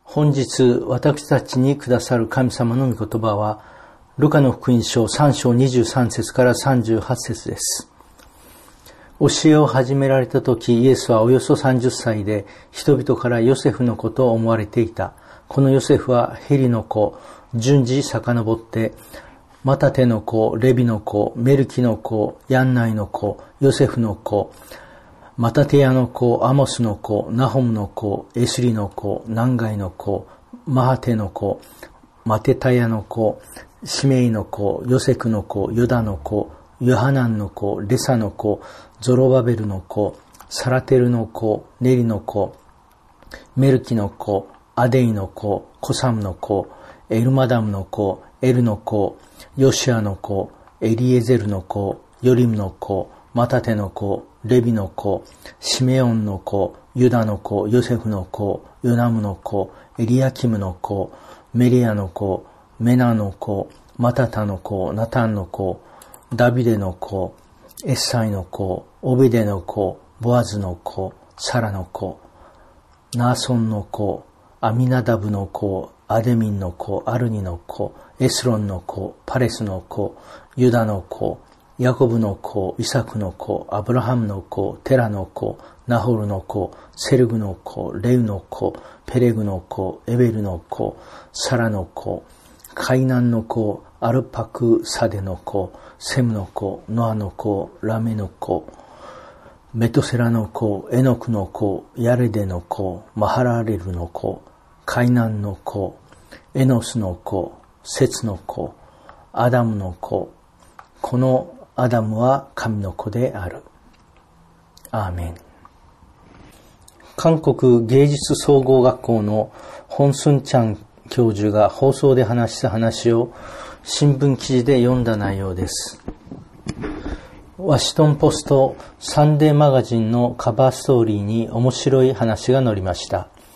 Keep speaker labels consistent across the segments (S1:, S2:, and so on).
S1: 本日私たちにくださる神様の御言葉はルカの福音書3章23節から38節です。教えを始められた時、イエスはおよそ30歳で人々からヨセフの子と思われていた。このヨセフはヘリの子、順次遡ってマタテの子、レビの子、メルキの子、ヤンナイの子、ヨセフの子、マタテヤの子、アモスの子、ナホムの子、エスリの子、ナンガイの子、マハテの子、マテタヤの子、シメイの子、ヨセクの子、ヨダの子、ヨハナンの子、レサの子、ゾロバベルの子、サラテルの子、ネリの子、メルキの子、アデイの子、コサムの子、エルマダムの子、エルの子、ヨシアの子、エリエゼルの子、ヨリムの子、マタテの子、レビの子、シメオンの子、ユダの子、ヨセフの子、ヨナムの子、エリアキムの子、メリアの子、メナの子、マタタの子、ナタンの子、ダビデの子、エッサイの子、オベデの子、ボアズの子、サラの子、ナーソンの子、アミナダブの子、アデミンの子、アルニの子、エスロンの子、パレスの子、ユダの子、ヤコブの子、イサクの子、アブラハムの子、テラの子、ナホルの子、セルグの子、レウの子、ペレグの子、エベルの子、サラの子、カイナンの子、アルパクサデの子、セムの子、ノアの子、ラメの子、メトセラの子、エノクの子、ヤレデの子、マハラレルの子、カイナンの子、エノスの子、セツの子、アダムの子。このアダムは神の子である。アーメン。韓国芸術総合学校のホンスンチャン教授が放送で話した話を新聞記事で読んだ内容です。ワシントンポストサンデーマガジンのカバーストーリーに面白い話が載りました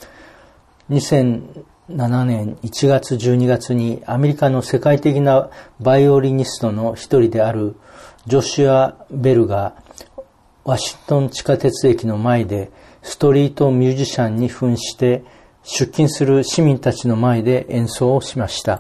S1: 。2007年1月12月にアメリカの世界的なバイオリニストの一人であるジョシュア・ベルがワシントン地下鉄駅の前でストリートミュージシャンに扮して出勤する市民たちの前で演奏をしました。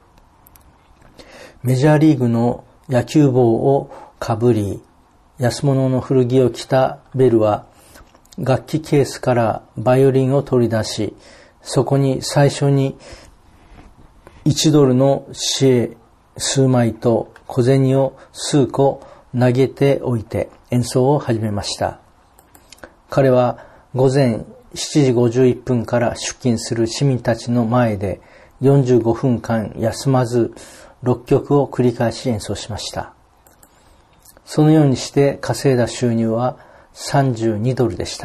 S1: メジャーリーグの野球帽をかぶり、安物の古着を着たベルは楽器ケースからバイオリンを取り出し、そこに最初に1ドルの紙幣数枚と小銭を数個投げておいて演奏を始めました。彼は午前7時51分から出勤する市民たちの前で45分間休まず6曲を繰り返し演奏しました。そのようにして稼いだ収入は32ドルでした。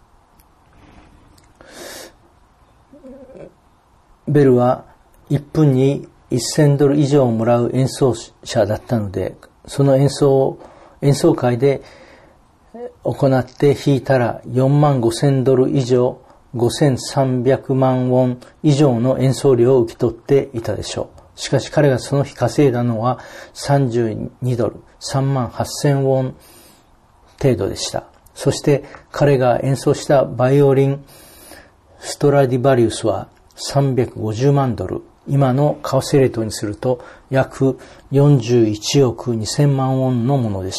S1: ベルは1分に1000ドル以上もらう演奏者だったので、その演奏会で行って弾いたら45,000ドル以上、5300万ウォン以上の演奏料を受け取っていたでしょう。しかし彼がその日稼いだのは32ドル、38,000ウォン程度でした。そして彼が演奏したバイオリンストラディバリウスは350万ドル、今の為替レートにすると約41億2000万ウォンのものでした。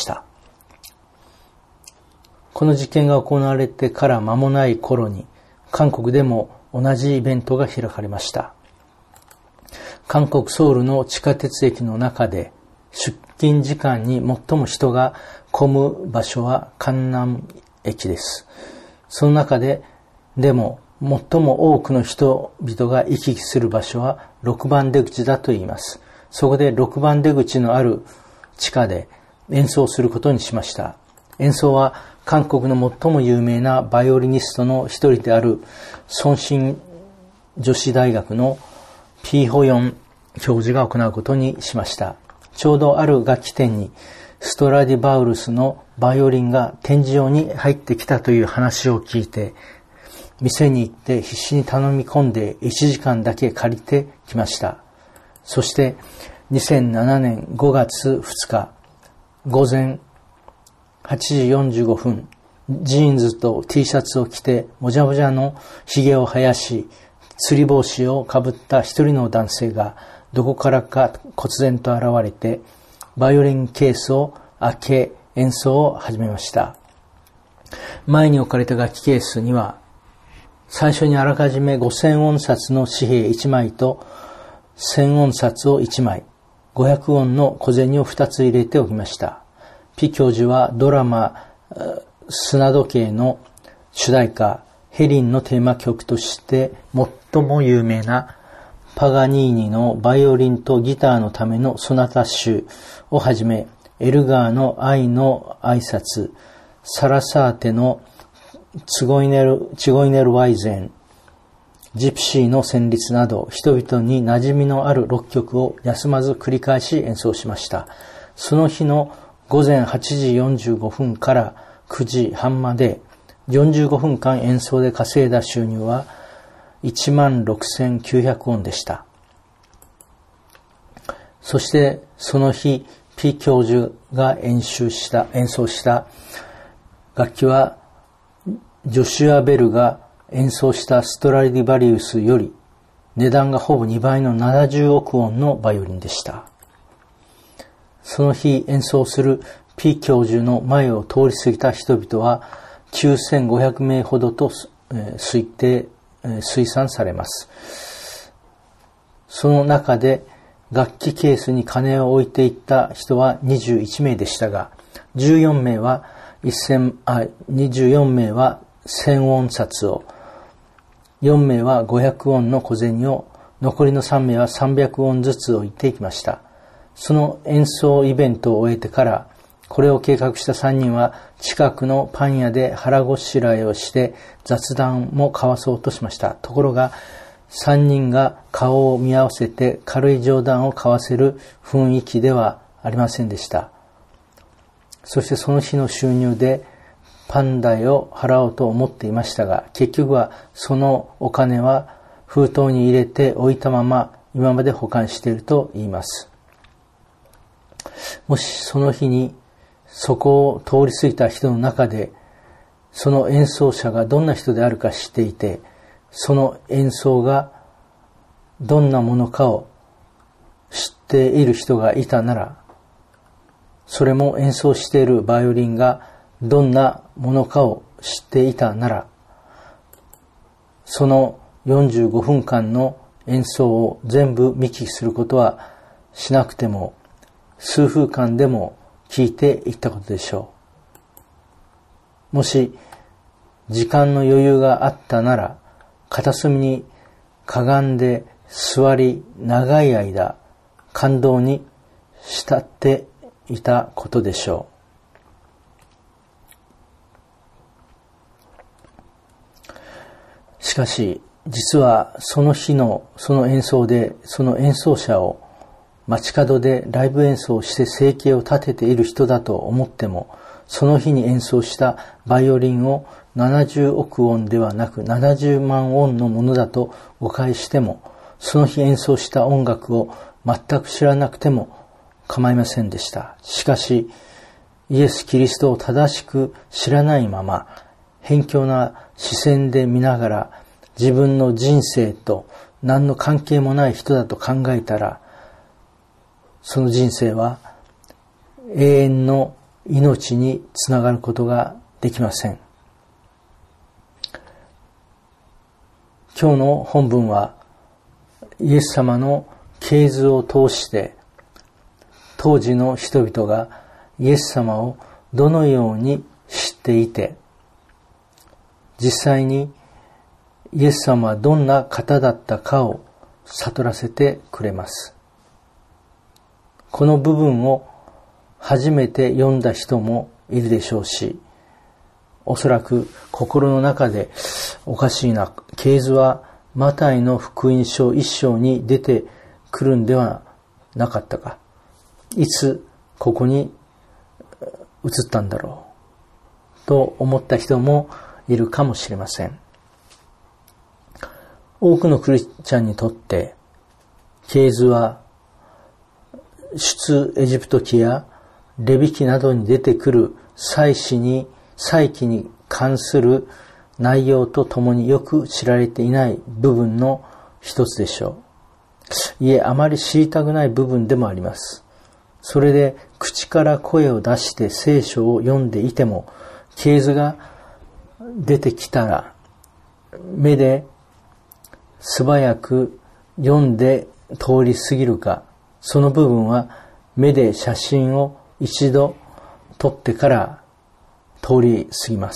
S1: この実験が行われてから間もない頃に、韓国でも同じイベントが開かれました。韓国ソウルの地下鉄駅の中で、出勤時間に最も人が混む場所は江南駅です。その中でも最も多くの人々が行き来する場所は6番出口だと言います。そこで6番出口のある地下で演奏することにしました。演奏は韓国の最も有名なバイオリニストの一人であるソンシン女子大学のピーホヨン教授が行うことにしました。ちょうどある楽器店にストラディバウルスのバイオリンが展示用に入ってきたという話を聞いて、店に行って必死に頼み込んで1時間だけ借りてきました。そして2007年5月2日午前8時45分、ジーンズと T シャツを着てもじゃもじゃの髭を生やし、 釣り帽子をかぶった一人の男性がどこからか忽然と現れて、バイオリンケースを開け演奏を始めました。前に置かれた楽器ケースには、最初にあらかじめ5000音札の紙幣1枚と1000音札を1枚、500音の小銭を2つ入れておきました。ピ教授はドラマ砂時計の主題歌ヘリンのテーマ曲として最も有名なパガニーニのバイオリンとギターのためのソナタ集をはじめ、エルガーの愛の挨拶、サラサーテのチゴイネルワイゼン、ジプシーの旋律など、人々に馴染みのある6曲を休まず繰り返し演奏しました。その日の午前8時45分から9時半まで45分間演奏で稼いだ収入は16,900ウォンでした。そしてその日、ピ教授が演奏した楽器はジョシュア・ベルが演奏したストラディバリウスより値段がほぼ2倍の70億ウォンのバイオリンでした。その日演奏するピ教授の前を通り過ぎた人々は9500名ほどと推算されます。その中で楽器ケースに金を置いていった人は21名でしたが、24名は1000ウォン札を、4名は500ウォンの小銭を、残りの3名は300ウォンずつ置いていきました。その演奏イベントを終えてから、これを計画した3人は近くのパン屋で腹ごしらえをして雑談も交わそうとしました。ところが3人が顔を見合わせて軽い冗談を交わせる雰囲気ではありませんでした。そしてその日の収入でパン代を払おうと思っていましたが、結局はそのお金は封筒に入れて置いたまま今まで保管していると言います。もしその日にそこを通り過ぎた人の中で、その演奏者がどんな人であるか知っていて、その演奏がどんなものかを知っている人がいたなら、それも演奏しているバイオリンがどんなものかを知っていたなら、その45分間の演奏を全部見聞きすることはしなくても、数分間でも聞いていったことでしょう。もし時間の余裕があったなら、片隅にかがんで座り長い間感動に浸っていたことでしょう。しかし実はその日のその演奏で、その演奏者を街角でライブ演奏して生計を立てている人だと思っても、その日に演奏したバイオリンを70億ウォンではなく70万ウォンのものだと誤解しても、その日演奏した音楽を全く知らなくても構いませんでした。しかし、イエス・キリストを正しく知らないまま、偏狭な視線で見ながら自分の人生と何の関係もない人だと考えたら、その人生は永遠の命につながることができません。今日の本文はイエス様の系図を通して当時の人々がイエス様をどのように知っていて、実際にイエス様はどんな方だったかを悟らせてくれます。この部分を初めて読んだ人もいるでしょうし、おそらく心の中でおかしいな、系図はマタイの福音書1章に出てくるんではなかったか、いつここに移ったんだろうと思った人もいるかもしれません。多くのクリスチャンにとって系図は出エジプト記やレビ記などに出てくる祭祀に関する内容とともによく知られていない部分の一つでしょう。いえ、あまり知りたくない部分でもあります。それで口から声を出して聖書を読んでいても、系図が出てきたら、目で素早く読んで通り過ぎるか、その部分は目で写真を一度撮ってから通り過ぎます。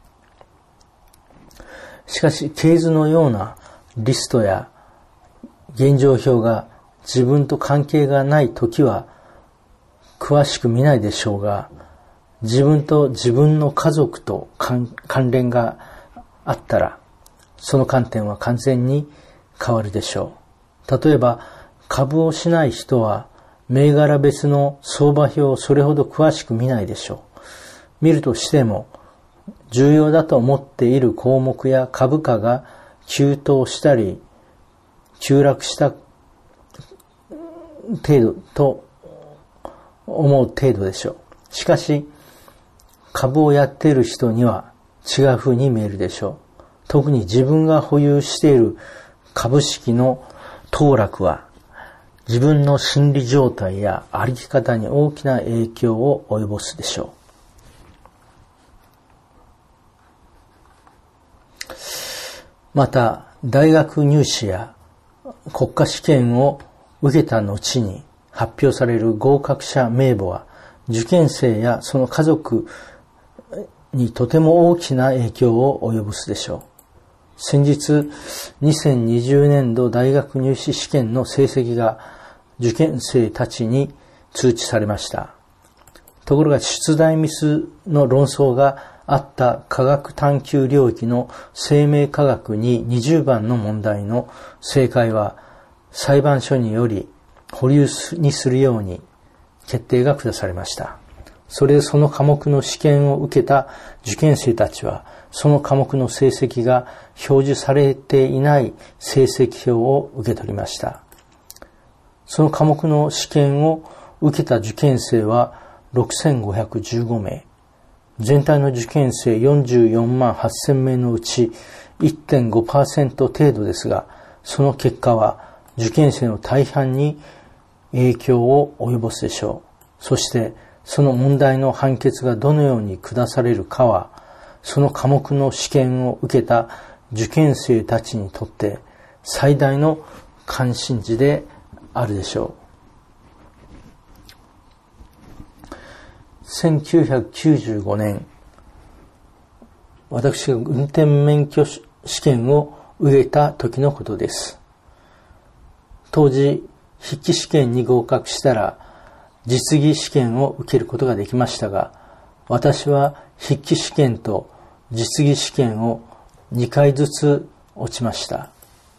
S1: しかし、系図のようなリストや現状表が自分と関係がないときは詳しく見ないでしょうが、自分と自分の家族と関連があったら、その観点は完全に変わるでしょう。例えば、株をしない人は銘柄別の相場表をそれほど詳しく見ないでしょう。見るとしても、重要だと思っている項目や株価が急騰したり、急落した程度と思う程度でしょう。しかし、株をやっている人には違う風に見えるでしょう。特に自分が保有している株式の騰落は、自分の心理状態や歩き方に大きな影響を及ぼすでしょう。また、大学入試や国家試験を受けた後に発表される合格者名簿は、受験生やその家族にとても大きな影響を及ぼすでしょう。先日、2020年度大学入試試験の成績が受験生たちに通知されました。ところが出題ミスの論争があった科学探究領域の生命科学に20番の問題の正解は裁判所により保留にするように決定が下されました。それでその科目の試験を受けた受験生たちは、その科目の成績が表示されていない成績表を受け取りました。その科目の試験を受けた受験生は6515名。全体の受験生44万8000名のうち 1.5% 程度ですが、その結果は受験生の大半に影響を及ぼすでしょう。そしてその問題の判決がどのように下されるかは、その科目の試験を受けた受験生たちにとって最大の関心事であるでしょう。1995年、私が運転免許試験を受けた時のことです。当時、筆記試験に合格したら実技試験を受けることができましたが、私は筆記試験と実技試験を2回ずつ落ちました。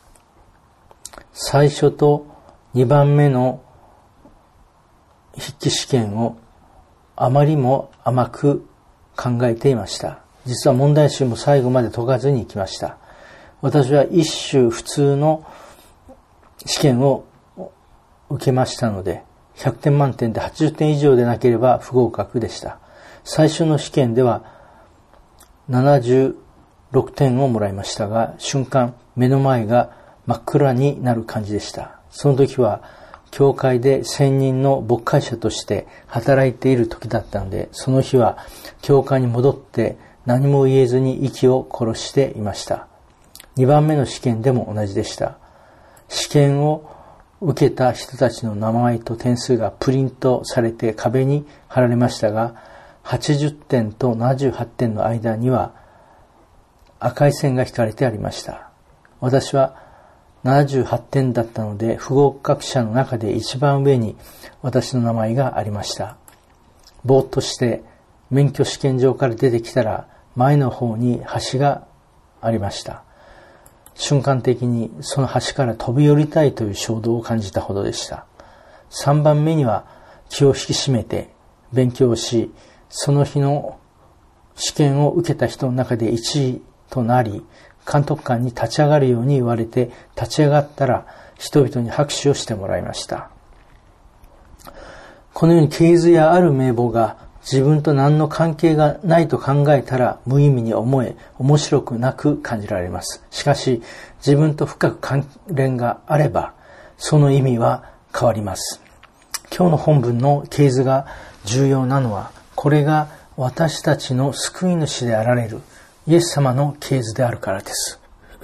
S1: 最初と2番目の筆記試験をあまりも甘く考えていました。実は問題集も最後まで解かずに行きました。私は一種普通の試験を受けましたので、100点満点で80点以上でなければ不合格でした。最初の試験では76点をもらいましたが、瞬間目の前が真っ暗になる感じでした。その時は教会で専任の牧会者として働いている時だったので、その日は教会に戻って何も言えずに息を殺していました。2番目の試験でも同じでした。試験を受けた人たちの名前と点数がプリントされて壁に貼られましたが、80点と78点の間には赤い線が引かれてありました。私は78点だったので、不合格者の中で一番上に私の名前がありました。ぼーっとして免許試験場から出てきたら、前の方に橋がありました。瞬間的にその橋から飛び降りたいという衝動を感じたほどでした。3番目には気を引き締めて勉強し、その日の試験を受けた人の中で1位となり、監督官に立ち上がるように言われて、立ち上がったら人々に拍手をしてもらいました。このように系図やある名簿が自分と何の関係がないと考えたら無意味に思え、面白くなく感じられます。しかし、自分と深く関連があれば、その意味は変わります。今日の本文の系図が重要なのは、これが私たちの救い主であられるイエス様の系図であるからです。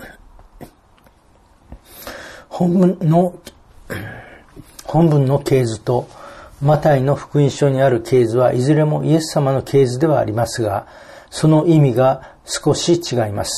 S1: 本文の系図とマタイの福音書にある系図はいずれもイエス様の系図ではありますが、その意味が少し違います。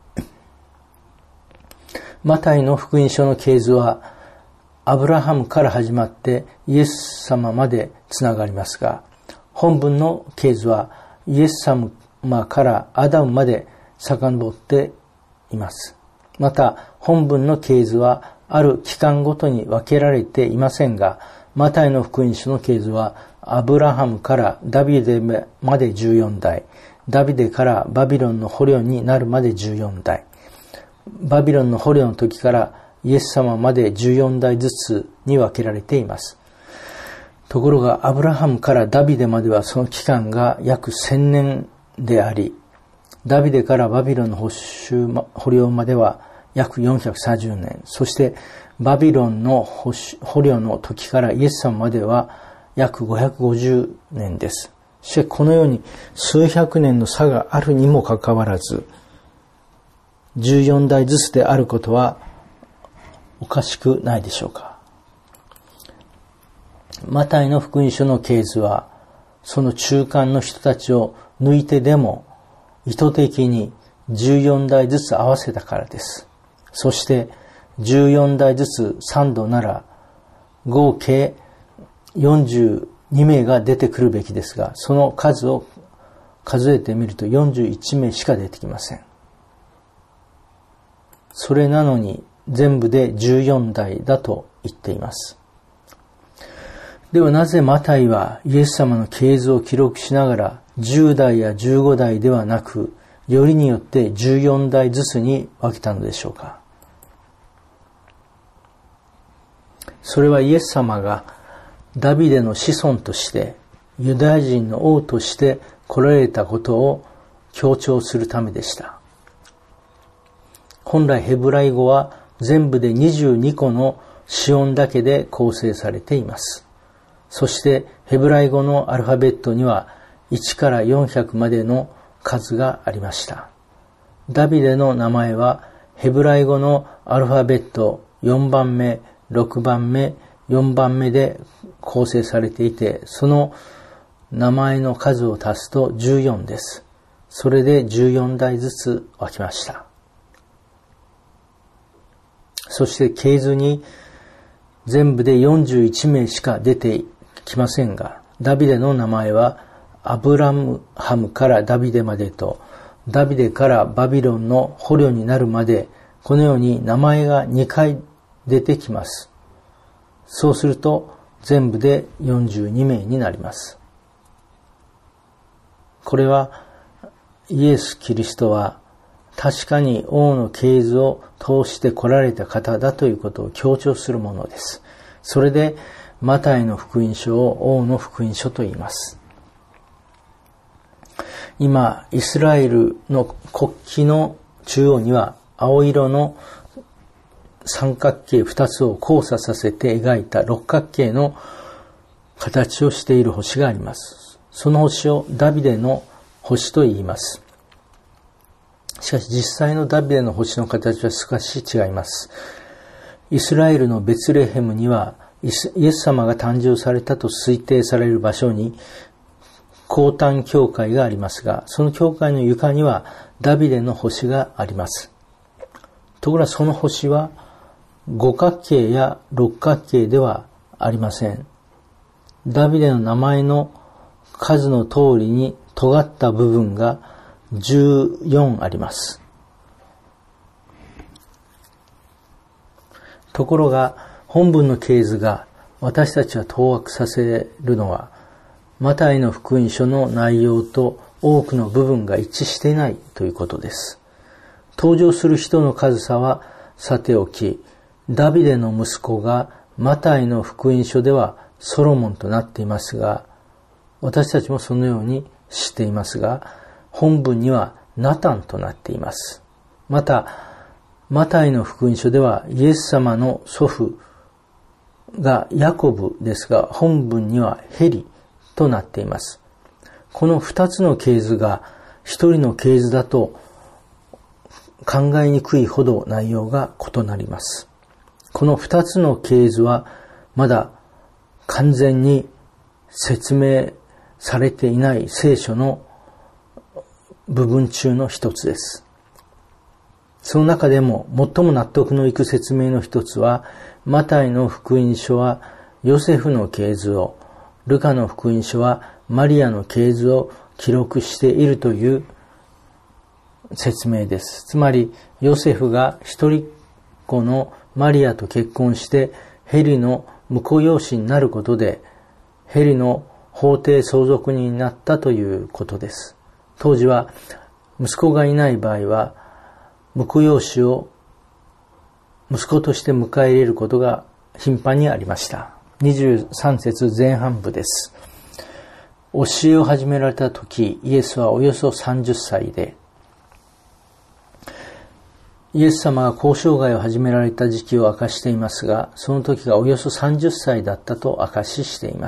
S1: マタイの福音書の系図はアブラハムから始まってイエス様までつながりますが、本文の系図はイエス様からアダムまで遡っています。また本文の系図はある期間ごとに分けられていませんが、マタイの福音書の系図はアブラハムからダビデまで14代、ダビデからバビロンの捕虜になるまで14代、バビロンの捕虜の時からイエス様まで14代ずつに分けられています。ところがアブラハムからダビデまではその期間が約1000年であり、ダビデからバビロンの捕虜までは約430年、そしてバビロンの捕虜の時からイエス様までは約550年です。そしてこのように数百年の差があるにもかかわらず、14代ずつであることはおかしくないでしょうか。マタイの福音書の系図は、その中間の人たちを抜いてでも意図的に14代ずつ合わせたからです。そして14代ずつ3度なら合計42名が出てくるべきですが、その数を数えてみると41名しか出てきません。それなのに全部で14代だと言っています。ではなぜマタイはイエス様の系図を記録しながら10代や15代ではなく、よりによって14代ずつに分けたのでしょうか。それはイエス様がダビデの子孫としてユダヤ人の王として来られたことを強調するためでした。本来ヘブライ語は全部で22個の子音だけで構成されています。そしてヘブライ語のアルファベットには1から400までの数がありました。ダビデの名前はヘブライ語のアルファベット4番目、6番目、4番目で構成されていて、その名前の数を足すと14です。それで14代ずつ分けました。そして系図に全部で41名しか出てきませんが、ダビデの名前はアブラハムからダビデまでと、ダビデからバビロンの捕虜になるまで、このように名前が2回出てきます。そうすると全部で42名になります。これはイエス・キリストは確かに王の系図を通して来られた方だということを強調するものです。それでマタイの福音書を王の福音書と言います。今、イスラエルの国旗の中央には青色の三角形2つを交差させて描いた六角形の形をしている星があります。その星をダビデの星と言います。しかし実際のダビデの星の形は少し違います。イスラエルのベツレヘムにはイエス様が誕生されたと推定される場所に降誕教会がありますが、その教会の床にはダビデの星があります。ところがその星は五角形や六角形ではありません。ダビデの名前の数の通りに尖った部分が14あります。ところが本文の系図が私たちは当惑させるのは、マタイの福音書の内容と多くの部分が一致していないということです。登場する人の数差はさておき、ダビデの息子がマタイの福音書ではソロモンとなっていますが、 私たちもそのように知っていますが、本文にはナタンとなっています。また、マタイの福音書ではイエス様の祖父がヤコブですが、本文にはヘリとなっています。この2つの系図が一人の系図だと考えにくいほど内容が異なります。この2つの系図はまだ完全に説明されていない聖書の部分中の一つです。その中でも最も納得のいく説明の一つは、マタイの福音書はヨセフの系図を、ルカの福音書はマリアの系図を記録しているという説明です。つまり、ヨセフが一人っ子のマリアと結婚してヘリの婿養子になることで、ヘリの法定相続人になったということです。当時は息子がいない場合は、婿養子を息子として迎え入れることが頻繁にありました。23節前半部です。教えを始められた時、イエスはおよそ30歳で、イエス様が交渉外を始められた時期を明かしていますが、その時がおよそ30歳だったと明かししています。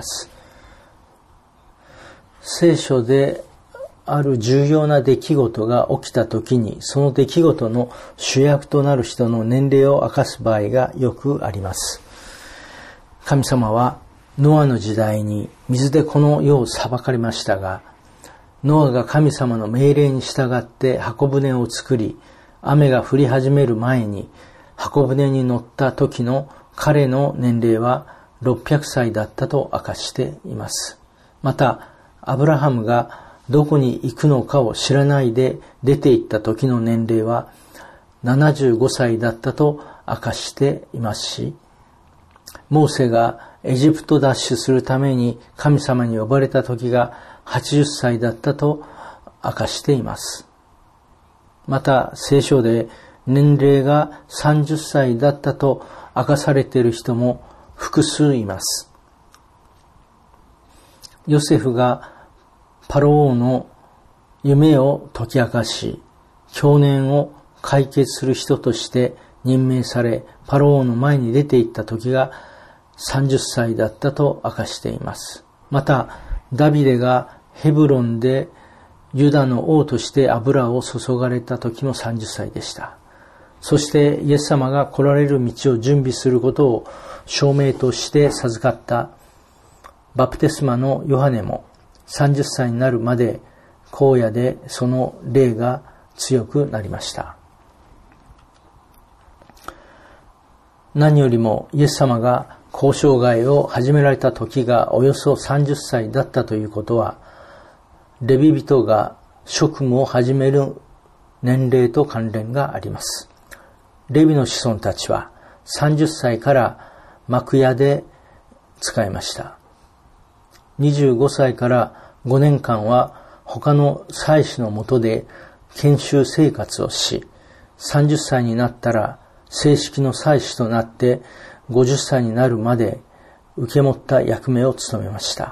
S1: 聖書である重要な出来事が起きた時に、その出来事の主役となる人の年齢を明かす場合がよくあります。神様はノアの時代に水でこの世を裁かれましたが、ノアが神様の命令に従って箱舟を作り、雨が降り始める前に箱舟に乗った時の彼の年齢は600歳だったと明かしています。また、アブラハムがどこに行くのかを知らないで出て行った時の年齢は75歳だったと明かしていますし、モーセがエジプト脱出するために神様に呼ばれた時が80歳だったと明かしています。また聖書で年齢が30歳だったと明かされている人も複数います。ヨセフがパロ王の夢を解き明かし、享年を解決する人として任命され、パロ王の前に出て行った時が30歳だったと明かしています。また、ダビデがヘブロンでユダの王として油を注がれた時も30歳でした。そしてイエス様が来られる道を準備することを証明として授かったバプテスマのヨハネも30歳になるまで荒野でその霊が強くなりました。何よりもイエス様が交渉外を始められた時がおよそ30歳だったということは、レビ人が職務を始める年齢と関連があります。レビの子孫たちは30歳から幕屋で仕えました。25歳から5年間は他の祭司の下で研修生活をし、30歳になったら正式の祭司となって50歳になるまで受け持った役目を務めました。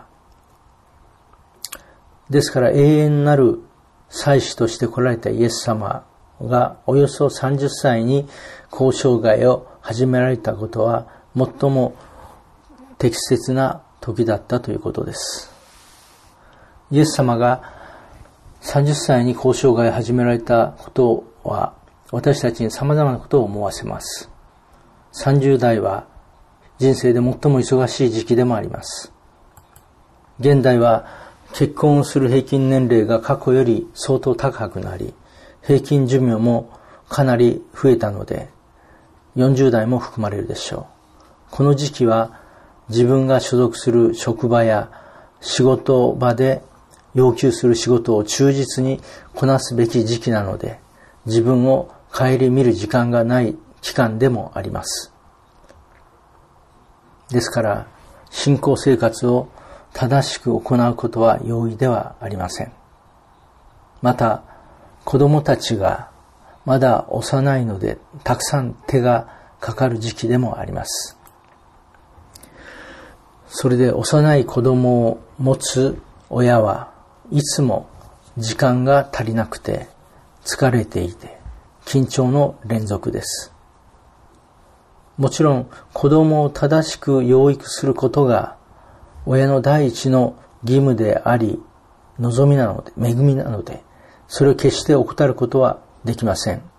S1: ですから永遠なる祭司として来られたイエス様がおよそ30歳に交渉外を始められたことは最も適切な時だったということです。イエス様が30歳に交渉外を始められたことは私たちに様々なことを思わせます。30代は人生で最も忙しい時期でもあります。現代は結婚をする平均年齢が過去より相当高くなり、平均寿命もかなり増えたので、40代も含まれるでしょう。この時期は自分が所属する職場や仕事場で要求する仕事を忠実にこなすべき時期なので、自分を顧みる時間がない期間でもあります。ですから、信仰生活を正しく行うことは容易ではありません。また、子供たちがまだ幼いので、たくさん手がかかる時期でもあります。それで幼い子供を持つ親はいつも時間が足りなくて疲れていて緊張の連続です。もちろん子供を正しく養育することが親の第一の義務であり、望みなので、恵みなので、それを決して怠ることはできません。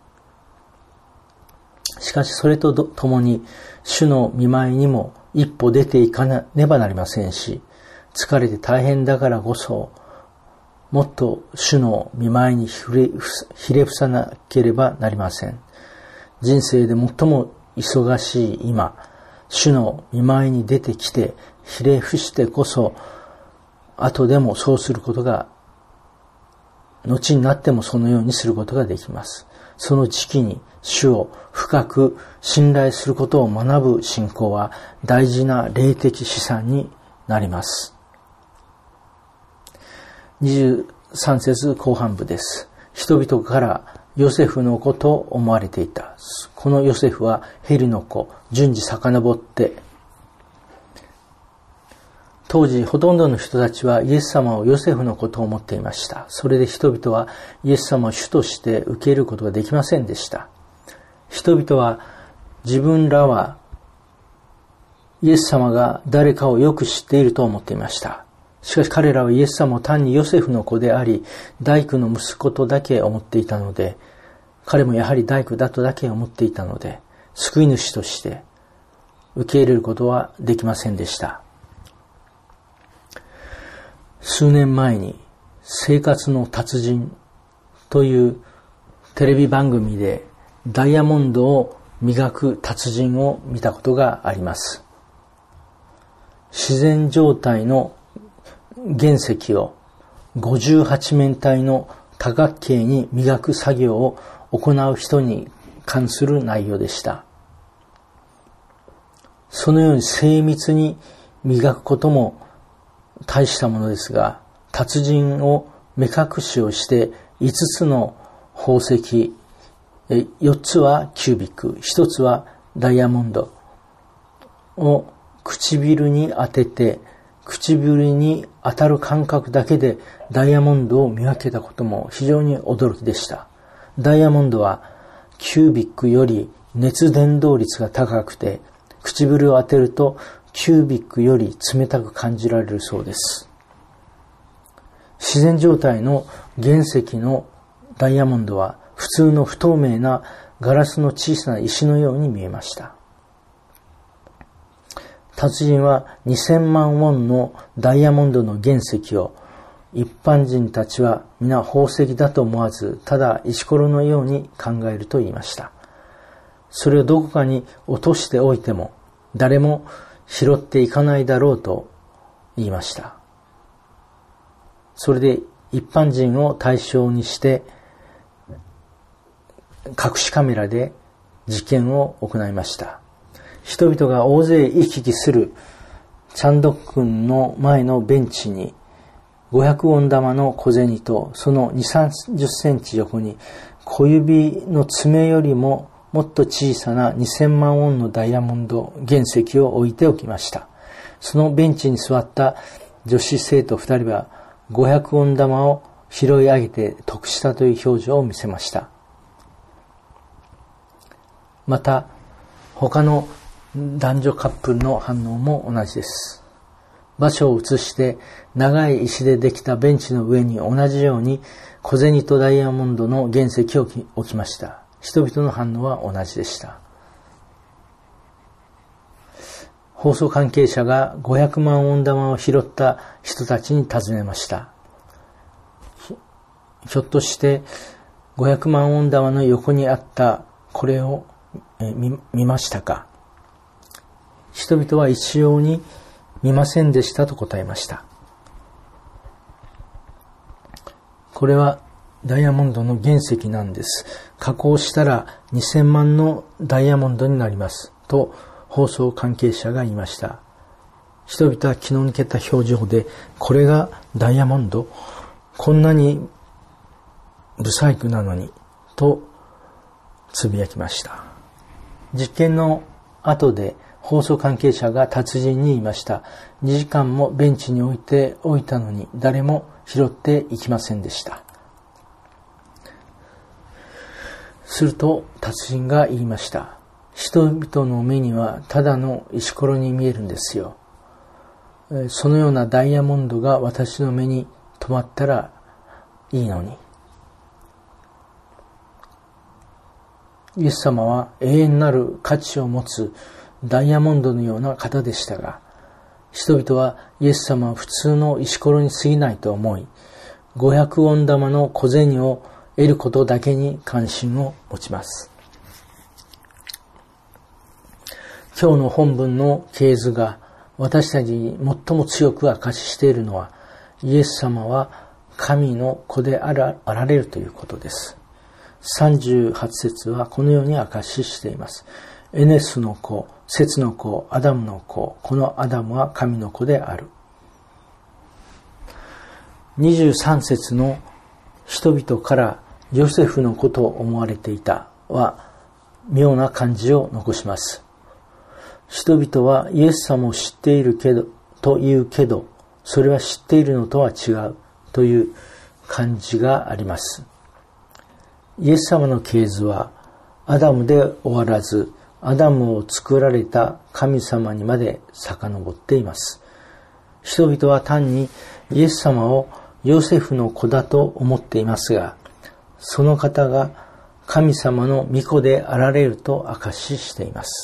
S1: しかしそれとともに主の御前にも一歩出ていかねばなりませんし、疲れて大変だからこそもっと主の御前にひれ伏さなければなりません。人生で最も忙しい今、主の御前に出てきてひれ伏してこそ、後でもそうすることが、後になってもそのようにすることができます。その時期に主を深く信頼することを学ぶ信仰は大事な霊的資産になります。23節後半部です。人々からヨセフの子と思われていた。このヨセフはヘリの子、順次遡って、当時ほとんどの人たちはイエス様をヨセフの子と思っていました。それで人々はイエス様を主として受け入れることができませんでした。人々は自分らはイエス様が誰かをよく知っていると思っていました。しかし彼らはイエス様を単にヨセフの子であり、大工の息子とだけ思っていたので、彼もやはり大工だとだけ思っていたので、救い主として受け入れることはできませんでした。数年前に生活の達人というテレビ番組でダイヤモンドを磨く達人を見たことがあります。自然状態の原石を58面体の多角形に磨く作業を行う人に関する内容でした。そのように精密に磨くことも大したものですが、達人を目隠しをして5つの宝石、4つはキュービック、1つはダイヤモンドを唇に当てて、唇に当たる感覚だけでダイヤモンドを見分けたことも非常に驚きでした。ダイヤモンドはキュービックより熱伝導率が高くて、唇を当てるとキュービックより冷たく感じられるそうです。自然状態の原石のダイヤモンドは普通の不透明なガラスの小さな石のように見えました。達人は2000万ウォンのダイヤモンドの原石を一般人たちは皆宝石だと思わず、ただ石ころのように考えると言いました。それをどこかに落としておいても誰も拾っていかないだろうと言いました。それで一般人を対象にして隠しカメラで実験を行いました。人々が大勢行き来するチャンドックンの前のベンチに500ウォン玉の小銭とその2、30センチ横に小指の爪よりももっと小さな2000万ウォンのダイヤモンド原石を置いておきました。そのベンチに座った女子生徒2人は500ウォン玉を拾い上げて得したという表情を見せました。また他の男女カップルの反応も同じです。場所を移して長い石でできたベンチの上に同じように小銭とダイヤモンドの原石を置きました。人々の反応は同じでした。放送関係者が500万ウォン玉を拾った人たちに尋ねました。ひょっとして500万ウォン玉の横にあったこれを見ましたか？人々は一様に見ませんでしたと答えました。これはダイヤモンドの原石なんです。加工したら2000万のダイヤモンドになりますと放送関係者が言いました。人々は気の抜けた表情で、これがダイヤモンド？こんなに不細工なのにとつぶやきました。実験の後で放送関係者が達人に言いました。2時間もベンチに置いておいたのに誰も拾っていきませんでした。すると達人が言いました。人々の目にはただの石ころに見えるんですよ。そのようなダイヤモンドが私の目に留まったらいいのに。イエス様は永遠なる価値を持つダイヤモンドのような方でしたが、人々はイエス様は普通の石ころに過ぎないと思い、500ウォン玉の小銭を得ることだけに関心を持ちます。今日の本文の系図が私たちに最も強く証ししているのは、イエス様は神の子であられるということです。38節はこのように証ししています。エネスの子、セツの子、アダムの子、このアダムは神の子である。23節の人々からヨセフの子と思われていたは妙な感じを残します。人々はイエス様を知っているというけど、それは知っているのとは違うという感じがあります。イエス様の系図はアダムで終わらず、アダムを作られた神様にまで遡っています。人々は単にイエス様をヨセフの子だと思っていますが、その方が神様の御子であられると証ししています。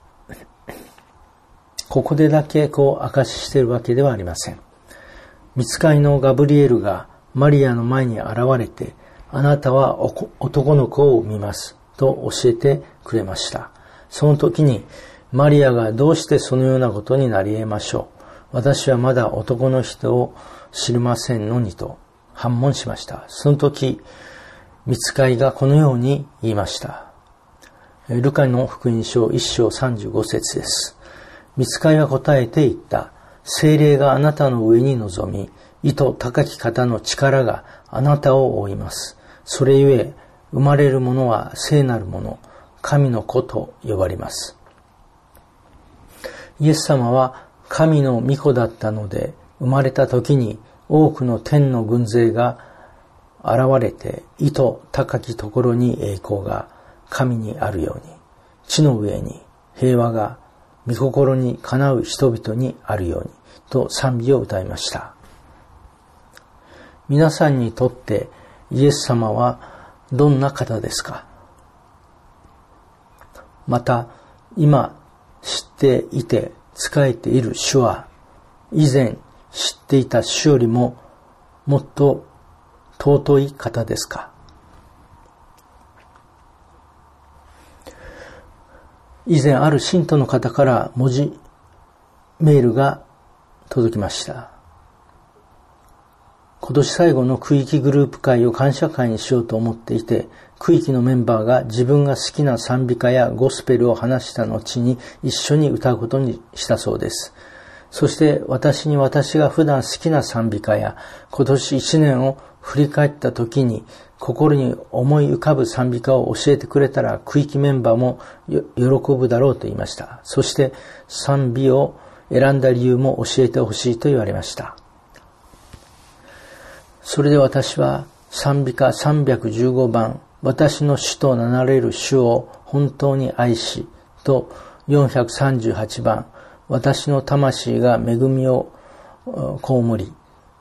S1: ここでだけ証ししているわけではありません。御使いのガブリエルがマリアの前に現れて、あなたは男の子を産みますと教えてくれました。その時にマリアがどうしてそのようなことになり得ましょう。私はまだ男の人を知りませんのにと反問しました。その時、御使いがこのように言いました。ルカの福音書1章35節です。御使いは答えて言った。聖霊があなたの上に臨み、意図高き方の力があなたを覆います。それゆえ、生まれるものは聖なるもの、神の子と呼ばれます。イエス様は神の御子だったので、生まれた時に多くの天の軍勢が現れて、意図高きところに栄光が神にあるように、地の上に平和が御心にかなう人々にあるようにと賛美を歌いました。皆さんにとってイエス様はどんな方ですか？また今知っていて仕えている主は以前知っていた主よりももっと尊い方ですか？以前ある信徒の方から文字メールが届きました。今年最後の区域グループ会を感謝会にしようと思っていて、区域のメンバーが自分が好きな賛美歌やゴスペルを話した後に一緒に歌うことにしたそうです。そして私が普段好きな賛美歌や今年1年を振り返った時に心に思い浮かぶ賛美歌を教えてくれたら区域メンバーも喜ぶだろうと言いました。そして賛美を選んだ理由も教えてほしいと言われました。それで私は賛美歌315番、私の主と名なれる主を本当に愛しと438番、私の魂が恵みを被り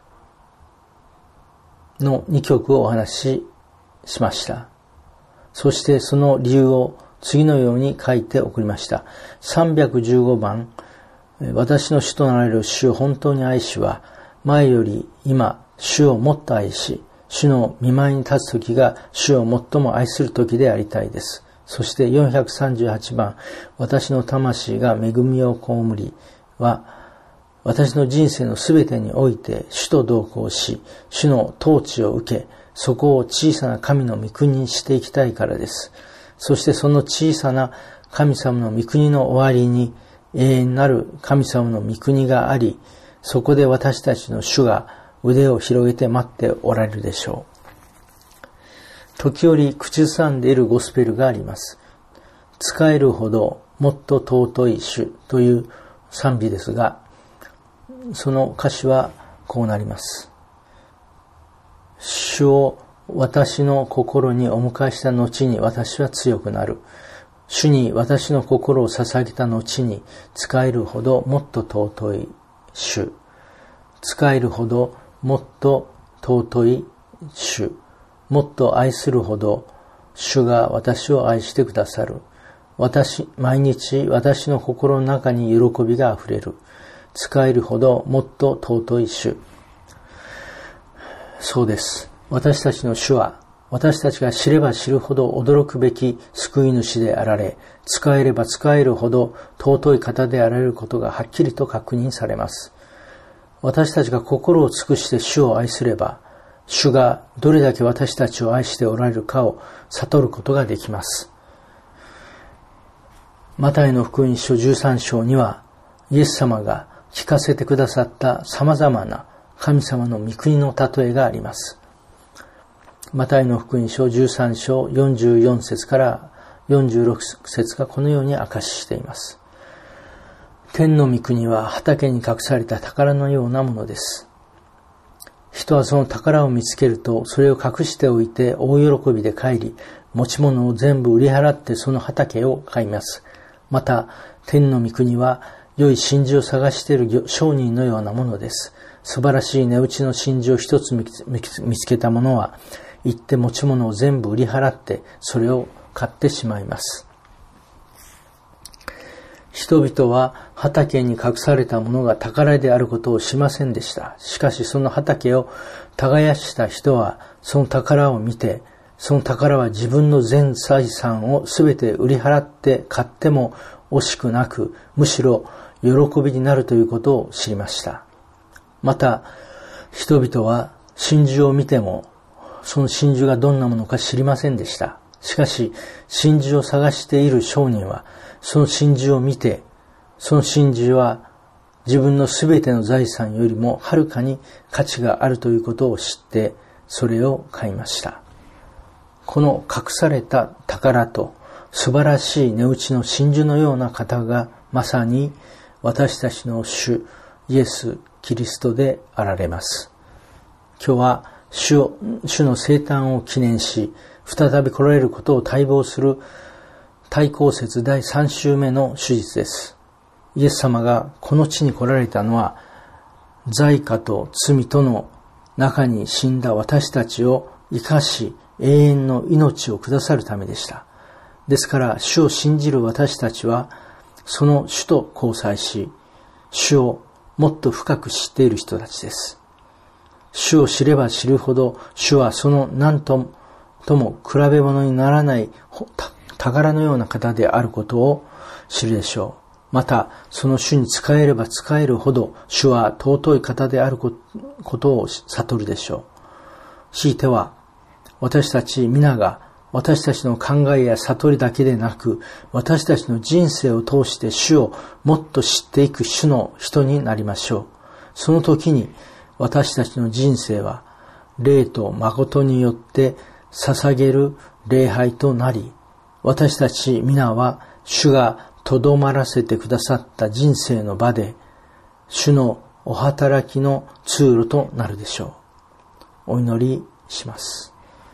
S1: の2曲をお話ししました。そしてその理由を次のように書いて送りました。315番、私の主となられる主を本当に愛しは、前より今、主をもっと愛し、主の御前に立つ時が主を最も愛する時でありたいです。そして438番、私の魂が恵みを被りは、私の人生のすべてにおいて主と同行し、主の統治を受け、そこを小さな神の御国にしていきたいからです。そしてその小さな神様の御国の終わりに永遠なる神様の御国があり、そこで私たちの主が腕を広げて待っておられるでしょう。時折口ずさんでいるゴスペルがあります。 仕えるほどもっと尊い主という賛美ですが、その歌詞はこうなります。主を私の心にお迎えした後に私は強くなる。主に私の心を捧げた後に仕えるほどもっと尊い主。仕えるほどもっと尊い主。もっと愛するほど主が私を愛してくださる。毎日私の心の中に喜びがあふれる。仕えるほどもっと尊い主。そうです。私たちの主は、私たちが知れば知るほど驚くべき救い主であられ、仕えれば仕えるほど尊い方であられることがはっきりと確認されます。私たちが心を尽くして主を愛すれば、主がどれだけ私たちを愛しておられるかを悟ることができます。マタイの福音書13章には、イエス様が聞かせてくださった様々な神様の御国の例えがあります。マタイの福音書13章44節から46節がこのように明かししています。天の御国は畑に隠された宝のようなものです。人はその宝を見つけると、それを隠しておいて大喜びで帰り、持ち物を全部売り払ってその畑を買います。また、天の御国は良い真珠を探している商人のようなものです。素晴らしい値打ちの真珠を一つ見つけた者は、行って持ち物を全部売り払ってそれを買ってしまいます。人々は畑に隠されたものが宝であることを知りませんでした。しかしその畑を耕した人はその宝を見て、その宝は自分の全財産をすべて売り払って買っても惜しくなく、むしろ喜びになるということを知りました。また、人々は真珠を見ても、その真珠がどんなものか知りませんでした。しかし、真珠を探している商人は、その真珠を見て、その真珠は自分のすべての財産よりもはるかに価値があるということを知って、それを買いました。この隠された宝と素晴らしい値打ちの真珠のような方が、まさに私たちの主イエス・キリストであられます。今日は主の生誕を記念し、再び来られることを待望する大公節第3週目の手術です。イエス様がこの地に来られたのは、罪過と罪との中に死んだ私たちを生かし、永遠の命をくださるためでした。ですから、主を信じる私たちは、その主と交際し、主をもっと深く知っている人たちです。主を知れば知るほど、主はその何とも比べ物にならない宝のような方であることを知るでしょう。また、その主に仕えれば仕えるほど、主は尊い方であることを悟るでしょう。強いては、私たち皆が、私たちの考えや悟りだけでなく、私たちの人生を通して主をもっと知っていく主の人になりましょう。その時に、私たちの人生は、霊と誠によって捧げる礼拝となり、私たち皆は主がとどまらせてくださった人生の場で、主のお働きの通路となるでしょう。お祈りします。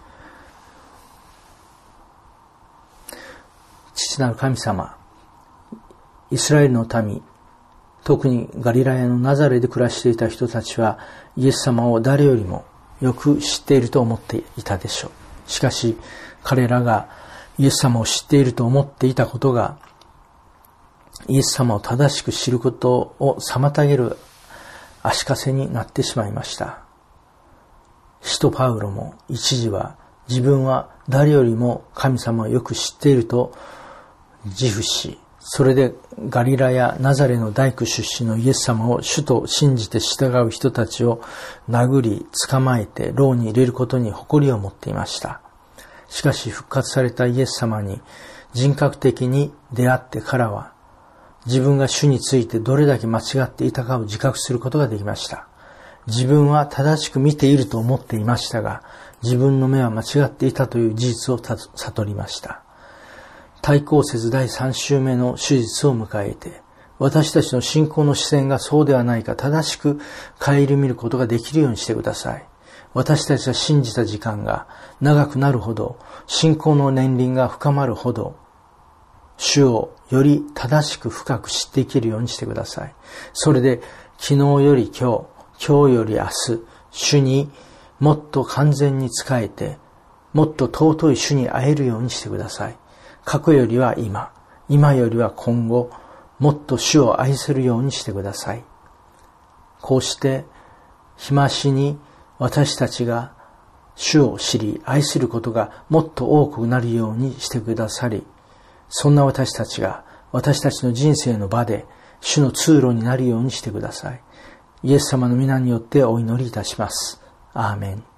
S1: 父なる神様、イスラエルの民、特にガリラヤのナザレで暮らしていた人たちは、イエス様を誰よりもよく知っていると思っていたでしょう。しかし、彼らがイエス様を知っていると思っていたことが、イエス様を正しく知ることを妨げる足かせになってしまいました。使徒パウロも一時は自分は誰よりも神様をよく知っていると自負し、それでガリラやナザレの大工出身のイエス様を主と信じて従う人たちを殴り捕まえて牢に入れることに誇りを持っていました。しかし復活されたイエス様に人格的に出会ってからは、自分が主についてどれだけ間違っていたかを自覚することができました。自分は正しく見ていると思っていましたが、自分の目は間違っていたという事実を悟りました。 対抗節第3週目の手術を迎えて、私たちの信仰の視線がそうではないか正しく顧みることができるようにしてください。私たちが信じた時間が長くなるほど、信仰の年輪が深まるほど、主をより正しく深く知っていけるようにしてください。それで昨日より今日より明日、主にもっと完全に仕えて、もっと尊い主に会えるようにしてください。過去よりは今、今よりは今後、もっと主を愛せるようにしてください。こうして日増しに私たちが主を知り愛することがもっと多くなるようにしてくださり、そんな私たちが私たちの人生の場で主の通路になるようにしてください。イエス様の皆によってお祈りいたします。アーメン。